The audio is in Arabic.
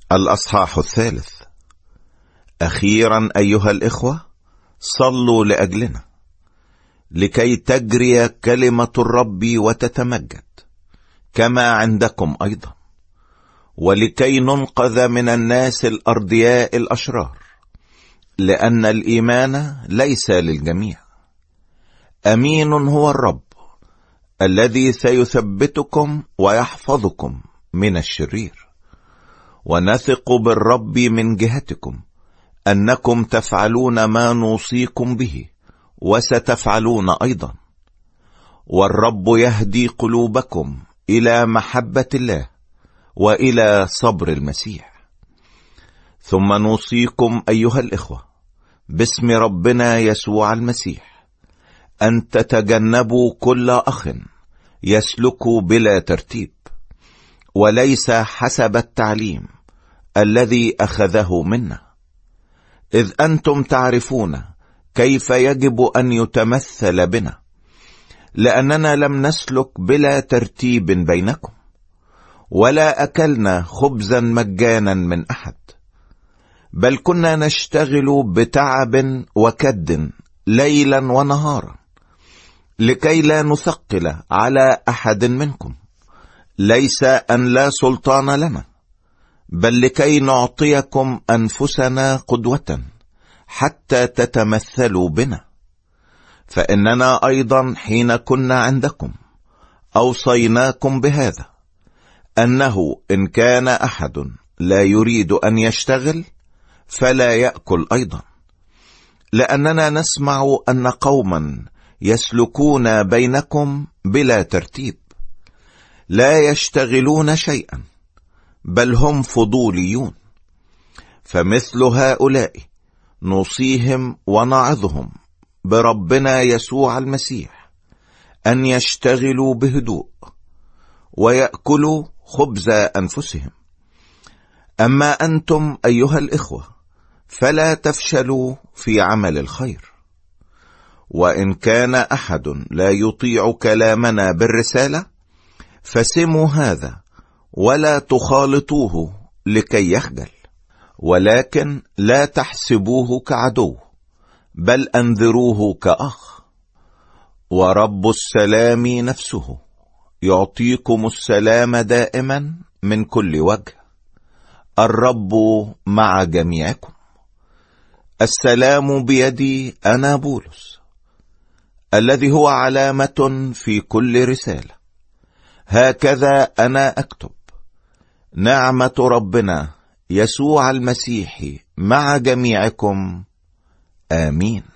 الأصحاح 3. أخيرا أيها الإخوة، صلوا لأجلنا لكي تجري كلمة الرب وتتمجد كما عندكم أيضا، ولكي ننقذ من الناس الأردياء الأشرار، لأن الإيمان ليس للجميع. أمين هو الرب الذي سيثبتكم ويحفظكم من الشرير، ونثق بالرب من جهتكم أنكم تفعلون ما نوصيكم به وستفعلون أيضا، والرب يهدي قلوبكم إلى محبة الله وإلى صبر المسيح. ثم نوصيكم أيها الإخوة باسم ربنا يسوع المسيح أن تتجنبوا كل أخ يسلك بلا ترتيب وليس حسب التعليم الذي أخذه منا، إذ أنتم تعرفون كيف يجب أن يتمثل بنا، لأننا لم نسلك بلا ترتيب بينكم، ولا أكلنا خبزا مجانا من أحد، بل كنا نشتغل بتعب وكد ليلا ونهارا، لكي لا نثقل على أحد منكم، ليس أن لا سلطان لنا، بل لكي نعطيكم أنفسنا قدوة حتى تتمثلوا بنا. فإننا أيضا حين كنا عندكم أوصيناكم بهذا، أنه إن كان أحد لا يريد أن يشتغل فلا يأكل أيضا، لأننا نسمع أن قوما يسلكون بينكم بلا ترتيب، لا يشتغلون شيئا، بل هم فضوليون. فمثل هؤلاء نوصيهم ونعظهم بربنا يسوع المسيح أن يشتغلوا بهدوء ويأكلوا خبز أنفسهم. أما أنتم أيها الإخوة فلا تفشلوا في عمل الخير. وإن كان أحد لا يطيع كلامنا بالرسالة فسموا هذا ولا تخالطوه لكي يخجل، ولكن لا تحسبوه كعدو، بل أنذروه كأخ. ورب السلام نفسه يعطيكم السلام دائما من كل وجه. الرب مع جميعكم. السلام بيدي أنا بولس، الذي هو علامة في كل رسالة. هكذا أنا أكتب. نعمة ربنا يسوع المسيح مع جميعكم. آمين.